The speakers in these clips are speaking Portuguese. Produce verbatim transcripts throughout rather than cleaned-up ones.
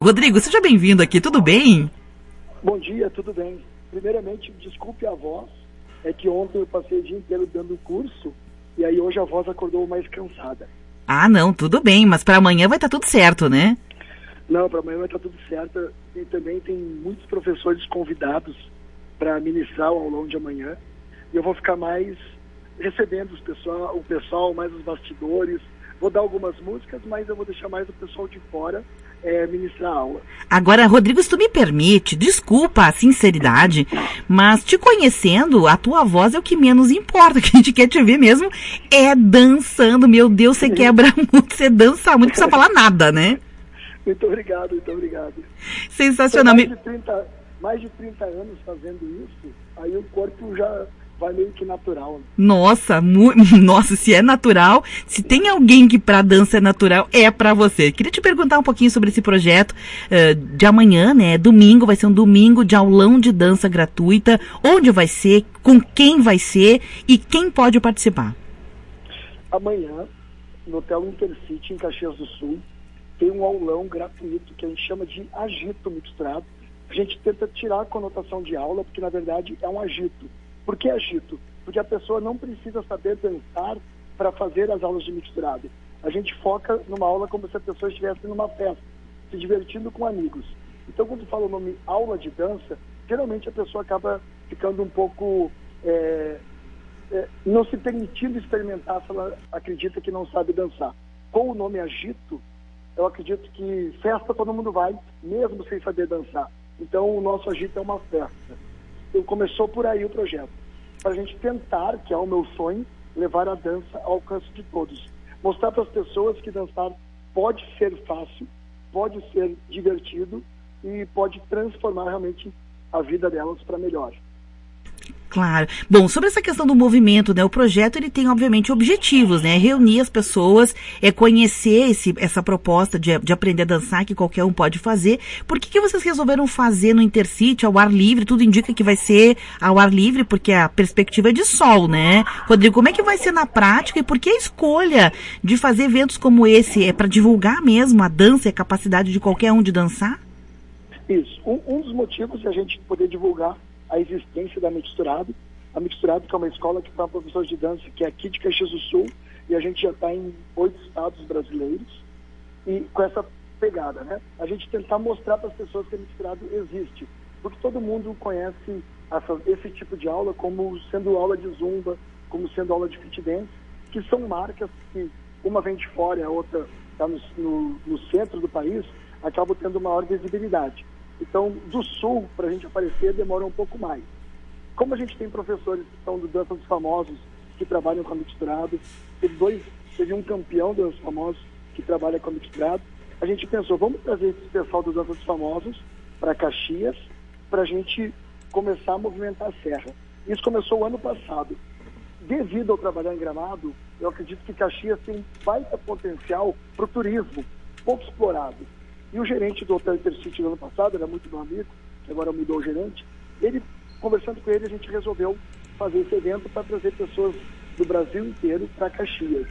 Rodrigo, seja bem-vindo aqui, tudo bem? Bom dia, tudo bem. Primeiramente, desculpe a voz, é que ontem eu passei o dia inteiro dando curso e aí hoje a voz acordou mais cansada. Ah, não, tudo bem, mas para amanhã vai estar tudo certo, né? Não, para amanhã vai estar tudo certo e também tem muitos professores convidados para ministrar o aulão de amanhã e eu vou ficar mais recebendo os pessoal, o pessoal, mais os bastidores. Vou dar algumas músicas, mas eu vou deixar mais o pessoal de fora é, ministrar a aula. Agora, Rodrigo, se tu me permite, desculpa a sinceridade, mas te conhecendo, a tua voz é o que menos importa. O que a gente quer te ver mesmo é dançando. Meu Deus, você quebra muito, você dança muito, não precisa falar nada, né? Muito obrigado, muito obrigado. Sensacional. Mais de trinta, mais de trinta anos fazendo isso, aí o corpo já vai meio que natural. Né? Nossa, mu... Nossa, se é natural, se tem alguém que pra dança é natural, é pra você. Queria te perguntar um pouquinho sobre esse projeto uh, de amanhã, né? Domingo, vai ser um domingo de aulão de dança gratuita. Onde vai ser, com quem vai ser e quem pode participar? Amanhã, no Hotel Intercity, em Caxias do Sul, tem um aulão gratuito que a gente chama de agito misturado. A gente tenta tirar a conotação de aula, porque na verdade é um agito. Por que agito? Porque a pessoa não precisa saber dançar para fazer as aulas de misturado. A gente foca numa aula como se a pessoa estivesse numa festa, se divertindo com amigos. Então, quando fala o nome aula de dança, geralmente a pessoa acaba ficando um pouco... É, é, não se permitindo experimentar se ela acredita que não sabe dançar. Com o nome agito, eu acredito que festa todo mundo vai, mesmo sem saber dançar. Então, o nosso agito é uma festa. Então, começou por aí o projeto, para a gente tentar, que é o meu sonho, levar a dança ao alcance de todos. Mostrar para as pessoas que dançar pode ser fácil, pode ser divertido e pode transformar realmente a vida delas para melhor. Claro. Bom, sobre essa questão do movimento, né? O projeto, ele tem, obviamente, objetivos, né? Reunir as pessoas, é conhecer esse, essa proposta de, de aprender a dançar, que qualquer um pode fazer. Por que que vocês resolveram fazer no Intercity, ao ar livre? Tudo indica que vai ser ao ar livre, porque a perspectiva é de sol, né? Rodrigo, como é que vai ser na prática e por que a escolha de fazer eventos como esse? É para divulgar mesmo a dança e a capacidade de qualquer um de dançar? Isso. Um, um dos motivos é a gente poder divulgar a existência da Mixturado. A Mixturado, que é uma escola que tem professores de dança, que é aqui de Caxias do Sul, e a gente já está em oito estados brasileiros, e com essa pegada, né? A gente tentar mostrar para as pessoas que a Mixturado existe, porque todo mundo conhece essa, esse tipo de aula como sendo aula de zumba, como sendo aula de fit dance, que são marcas que uma vem de fora e a outra está no, no, no centro do país, acabam tendo maior visibilidade. Então, do sul, para a gente aparecer, demora um pouco mais. Como a gente tem professores que são do Dança dos Famosos, que trabalham com a Mixturado, teve, dois, teve um campeão do Dança dos Famosos que trabalha com a Mixturado, a gente pensou, vamos trazer esse pessoal do Dança dos Famosos para Caxias, para a gente começar a movimentar a serra. Isso começou o ano passado. Devido ao trabalhar em Gramado, eu acredito que Caxias tem um baita potencial para o turismo, pouco explorado. E o gerente do Hotel Intercity no ano passado, era muito meu amigo, que agora mudou o gerente, ele, conversando com ele, a gente resolveu fazer esse evento para trazer pessoas do Brasil inteiro para Caxias.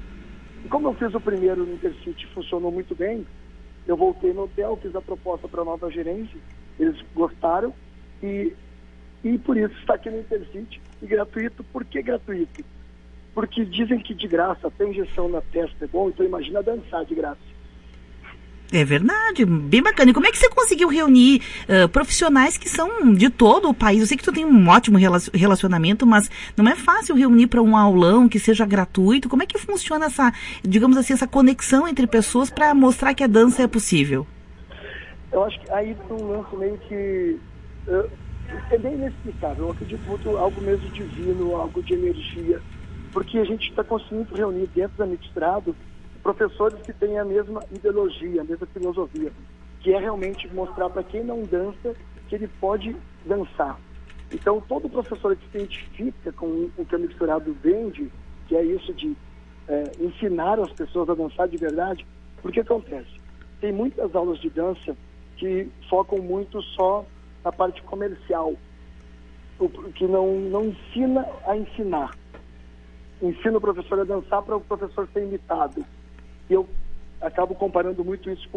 E como eu fiz o primeiro no Intercity, funcionou muito bem, eu voltei no hotel, fiz a proposta para a nova gerência, eles gostaram, e, e por isso está aqui no Intercity, e gratuito. Por que gratuito? Porque dizem que de graça, até injeção na testa é bom, então imagina dançar de graça. É verdade, bem bacana. E como é que você conseguiu reunir uh, profissionais que são de todo o país? Eu sei que tu tem um ótimo relacionamento, mas não é fácil reunir para um aulão que seja gratuito. Como é que funciona essa, digamos assim, essa conexão entre pessoas para mostrar que a dança é possível? Eu acho que aí tem um lance meio que uh, é bem inexplicável. Eu acredito muito algo mesmo divino, algo de energia, porque a gente está conseguindo reunir dentro da Mixturado professores que têm a mesma ideologia, a mesma filosofia, que é realmente mostrar para quem não dança que ele pode dançar. Então, todo professor que se identifica com o que a Mixturado vende, que é isso de é, ensinar as pessoas a dançar de verdade, porque acontece? Tem muitas aulas de dança que focam muito só na parte comercial, que não, não ensina a ensinar. Ensina o professor a dançar para o professor ser imitado. E eu acabo comparando muito isso com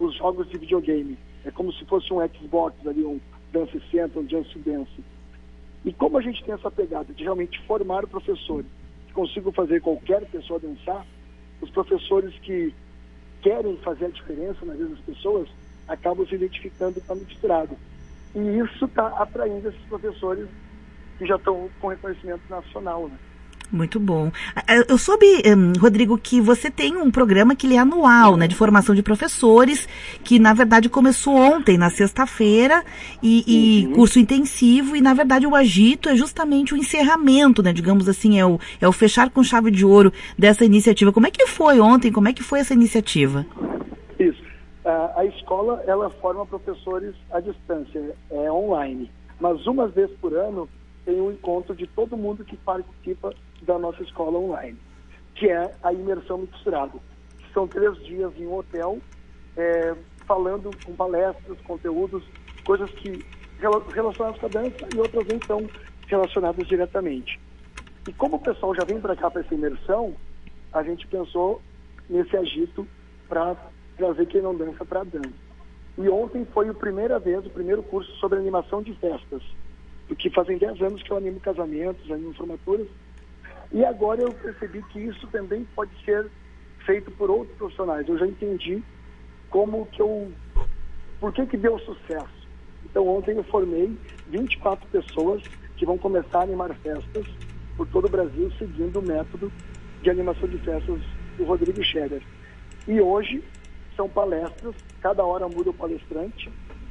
os jogos de videogame. É como se fosse um Xbox ali, um Dance Center, um Just Dance. E como a gente tem essa pegada de realmente formar professores que consigam fazer qualquer pessoa dançar, os professores que querem fazer a diferença na vida das pessoas acabam se identificando com a misturado. E isso está atraindo esses professores que já estão com reconhecimento nacional, né? Muito bom. Eu soube, um, Rodrigo, que você tem um programa que ele é anual, né, de formação de professores, que na verdade começou ontem, na sexta-feira, e, e uhum. curso intensivo, e na verdade o Agito é justamente o encerramento, né, digamos assim, é o, é o fechar com chave de ouro dessa iniciativa. Como é que foi ontem? Como é que foi essa iniciativa? Isso. Uh, a escola, ela forma professores à distância, é online, mas uma vez por ano tem um encontro de todo mundo que participa da nossa escola online, que é a imersão misturada. São três dias em um hotel, é, falando com palestras, conteúdos, coisas que relacionadas com a dança e outras nem são relacionadas diretamente. E como o pessoal já vem para cá para essa imersão, a gente pensou nesse agito para trazer quem não dança para a dança. E ontem foi a primeira vez, o primeiro curso sobre animação de festas, porque fazem dez anos que eu animo casamentos, animo formaturas. E agora eu percebi que isso também pode ser feito por outros profissionais. Eu já entendi como que eu... Por que que deu sucesso. Então ontem eu formei vinte e quatro pessoas que vão começar a animar festas por todo o Brasil, seguindo o método de animação de festas do Rodrigo Scherer. E hoje são palestras, cada hora muda o palestrante,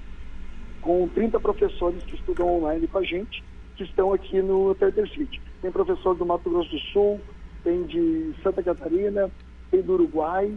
com trinta professores que estudam online com a gente, que estão aqui no Theater City. Tem professor do Mato Grosso do Sul, tem de Santa Catarina, tem do Uruguai,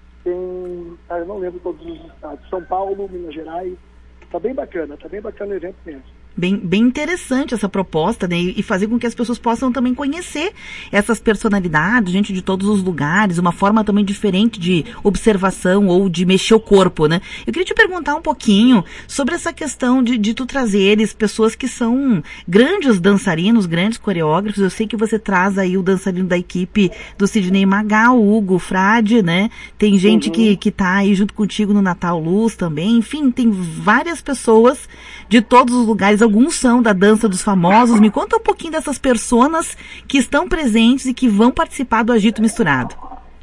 tem... Ah, eu não lembro todos os estados. São Paulo, Minas Gerais. Tá bem bacana, tá bem bacana o evento mesmo. Bem, bem interessante essa proposta, né? E fazer com que as pessoas possam também conhecer essas personalidades, gente de todos os lugares, uma forma também diferente de observação ou de mexer o corpo, né? Eu queria te perguntar um pouquinho sobre essa questão de, de tu trazeres pessoas que são grandes dançarinos, grandes coreógrafos. Eu sei que você traz aí o dançarino da equipe do Sidney Magal, o Hugo Frade, né? Tem gente uhum. que, que tá aí junto contigo no Natal Luz também. Enfim, tem várias pessoas de todos os lugares. Alguns são da dança dos famosos. Me conta um pouquinho dessas personas que estão presentes e que vão participar do Agito Misturado.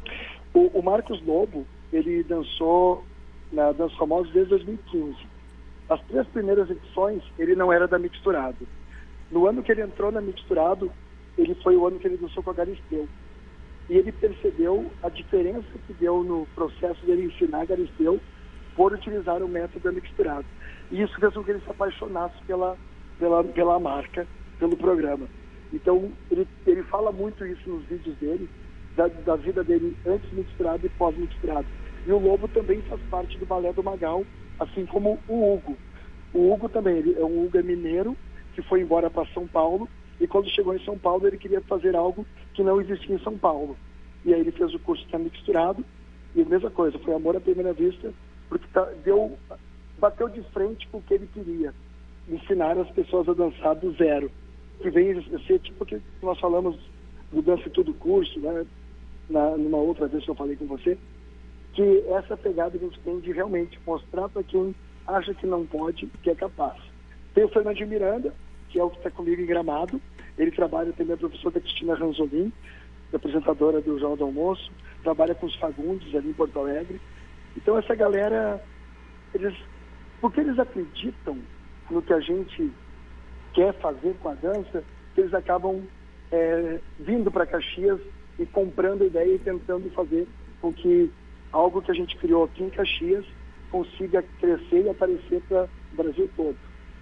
O, o Marcos Lobo, ele dançou na Dança Famosos desde dois mil e quinze. As três primeiras edições, ele não era da Misturado. No ano que ele entrou na Misturado, ele foi o ano que ele dançou com a Galisteu. E ele percebeu a diferença que deu no processo dele ensinar a Galisteu por utilizar o método da Misturado. E isso fez com que ele se apaixonasse pela, pela, pela marca, pelo programa. Então, ele, ele fala muito isso nos vídeos dele, da, da vida dele antes misturado e pós-misturado. E o Lobo também faz parte do Balé do Magal, assim como o Hugo. O Hugo também, ele, o Hugo é mineiro, que foi embora para São Paulo, e quando chegou em São Paulo, ele queria fazer algo que não existia em São Paulo. E aí ele fez o curso de misturado, e a mesma coisa, foi amor à primeira vista, porque tá, deu... bateu de frente com o que ele queria, ensinar as pessoas a dançar do zero, que vem a ser tipo o que nós falamos do Dança Tudo curso, né, na, numa outra vez que eu falei com você, que essa pegada que a gente tem de realmente mostrar para quem acha que não pode, que é capaz. Tem o Fernandinho Miranda, que é o que está comigo em Gramado, ele trabalha também, é professor da Cristina Ranzolin, apresentadora do Jornal do Almoço, trabalha com os Fagundes ali em Porto Alegre. Então essa galera, eles porque eles acreditam no que a gente quer fazer com a dança, que eles acabam é, vindo para Caxias e comprando a ideia e tentando fazer com que algo que a gente criou aqui em Caxias consiga crescer e aparecer para o Brasil todo.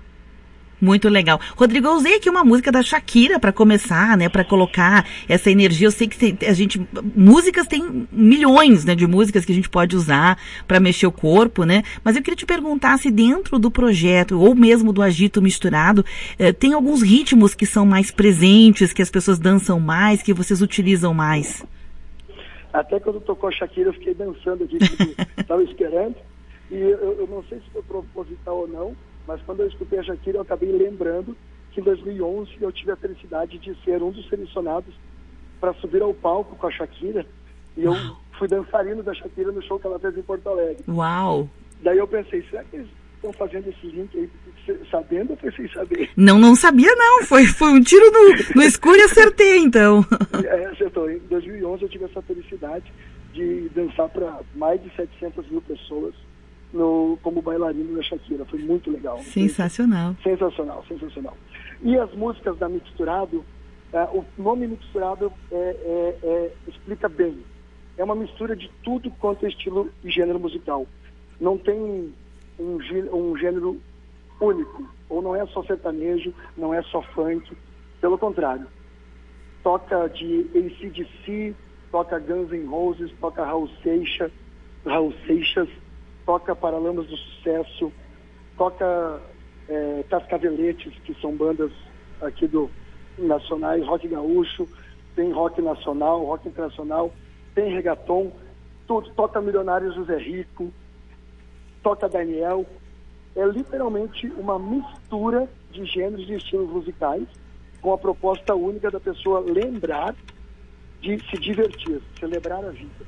Muito legal. Rodrigo, eu usei aqui uma música da Shakira para começar, né, para colocar essa energia. Eu sei que tem, a gente, músicas tem milhões, né, de músicas que a gente pode usar para mexer o corpo, né? Mas eu queria te perguntar se dentro do projeto ou mesmo do Agito Misturado, eh, tem alguns ritmos que são mais presentes, que as pessoas dançam mais, que vocês utilizam mais. Até quando tocou a Shakira, eu fiquei dançando aqui, estava esperando. E eu, eu não sei se foi proposital ou não, mas quando eu escutei a Shakira, eu acabei lembrando que em dois mil e onze eu tive a felicidade de ser um dos selecionados para subir ao palco com a Shakira. E eu fui dançarino da Shakira no show que ela fez em Porto Alegre. Uau! Daí eu pensei, será que eles estão fazendo esse link aí sabendo ou foi sem saber? Não, não sabia não, foi, foi um tiro no, no escuro e acertei então. É, acertou. Em dois mil e onze eu tive essa felicidade de dançar para mais de setecentas mil pessoas no, como bailarino da Shakira. Foi muito legal. Sensacional. Foi, sensacional, sensacional. E as músicas da Mixturado, é, o nome Mixturado é, é, é, explica bem. É uma mistura de tudo quanto é estilo e gênero musical. Não tem um, um gênero único, ou não é só sertanejo, não é só funk, pelo contrário. Toca de A C D C, toca Guns N' Roses, toca Raul Seixas, Raul Seixas, toca Paralamas do Sucesso, toca é, Cascaveletes, que são bandas aqui do nacionais, rock gaúcho, tem rock nacional, rock internacional, tem reggaeton, tudo, toca Milionário José Rico, toca Daniel. É literalmente uma mistura de gêneros e estilos musicais com a proposta única da pessoa lembrar de se divertir, celebrar a vida.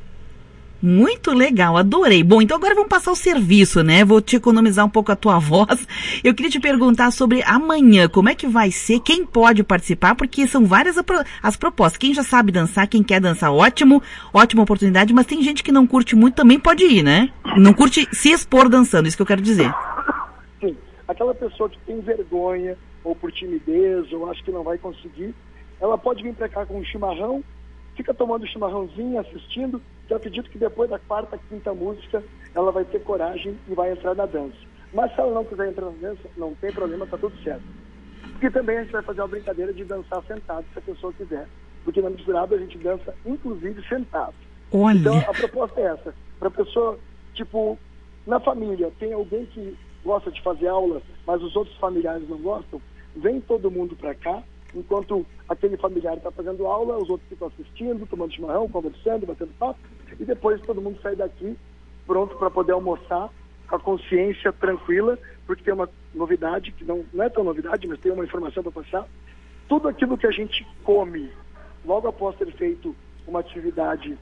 Muito legal, adorei. Bom, então agora vamos passar o serviço, né? Vou te economizar um pouco a tua voz. Eu queria te perguntar sobre amanhã, como é que vai ser, quem pode participar, porque são várias as propostas. Quem já sabe dançar, quem quer dançar, ótimo, ótima oportunidade, mas tem gente que não curte muito, também pode ir, né? Não curte se expor dançando, isso que eu quero dizer. Sim, aquela pessoa que tem vergonha, ou por timidez, ou acha que não vai conseguir, ela pode vir pra cá com um chimarrão, fica tomando chimarrãozinho, assistindo, que eu acredito que depois da quarta, quinta música, ela vai ter coragem e vai entrar na dança. Mas se ela não quiser entrar na dança, não tem problema, tá tudo certo. Porque também a gente vai fazer uma brincadeira de dançar sentado, se a pessoa quiser. Porque na Misturado a gente dança, inclusive, sentado. Olha. Então, a proposta é essa. Pra pessoa, tipo, na família, tem alguém que gosta de fazer aula, mas os outros familiares não gostam, vem todo mundo pra cá, enquanto aquele familiar está fazendo aula, os outros ficam assistindo, tomando chimarrão, conversando, batendo papo, e depois todo mundo sai daqui pronto para poder almoçar, com a consciência tranquila, porque tem uma novidade, que não, não é tão novidade, mas tem uma informação para passar. Tudo aquilo que a gente come, logo após ter feito uma atividade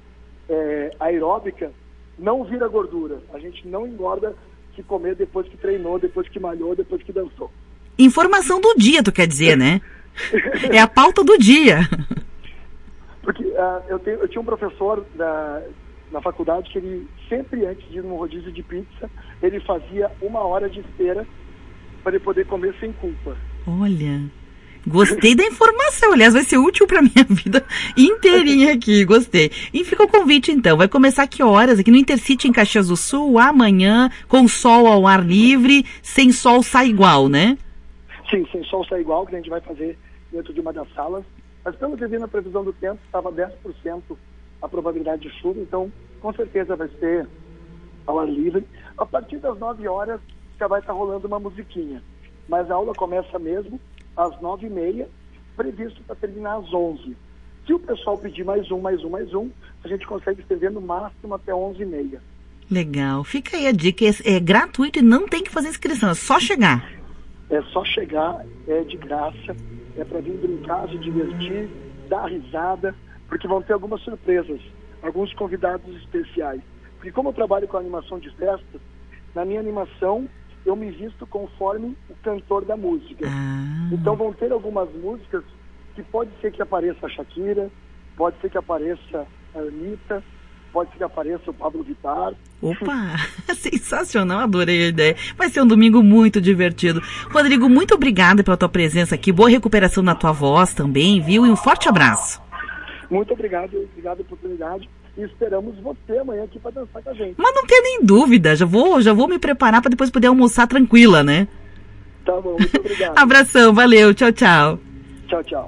é, aeróbica, não vira gordura. A gente não engorda se comer depois que treinou, depois que malhou, depois que dançou. Informação do dia, tu quer dizer, né? É a pauta do dia. Porque uh, eu, tenho, eu tinha um professor da, na faculdade que ele sempre, antes de ir num rodízio de pizza, ele fazia uma hora de espera para ele poder comer sem culpa. Olha, gostei da informação. Aliás, vai ser útil para minha vida inteirinha aqui. Gostei. E fica o convite, então. Vai começar que horas? Aqui no Intercity, em Caxias do Sul, amanhã, com sol ao ar livre, sem sol sai igual, né? Sim, sem sol sai igual, que a gente vai fazer dentro de uma das salas. Mas pelo que vi na previsão do tempo, estava dez por cento a probabilidade de chuva, então com certeza vai ser ao ar livre. A partir das nove horas já vai estar rolando uma musiquinha. Mas a aula começa mesmo às nove e meia, previsto para terminar às onze. Se o pessoal pedir mais um, mais um, mais um, a gente consegue estender no máximo até onze e meia. Legal. Fica aí a dica. É, é gratuito e não tem que fazer inscrição, é só chegar. É só chegar, é de graça, é para vir brincar, se divertir, dar risada, porque vão ter algumas surpresas, alguns convidados especiais. Porque como eu trabalho com animação de festas, na minha animação eu me visto conforme o cantor da música. Ah. Então vão ter algumas músicas que pode ser que apareça a Shakira, pode ser que apareça a Anitta, pode ser que apareça o Pablo Vittar. Opa, sensacional, adorei a ideia. Vai ser um domingo muito divertido. Rodrigo, muito obrigada pela tua presença aqui. Boa recuperação na tua voz também, viu? E um forte abraço. Muito obrigado, obrigado pela oportunidade. E esperamos você amanhã aqui para dançar com a gente. Mas não tem nem dúvida, já vou, já vou me preparar para depois poder almoçar tranquila, né? Tá bom, muito obrigado. Abração, valeu, tchau, tchau. Tchau, tchau.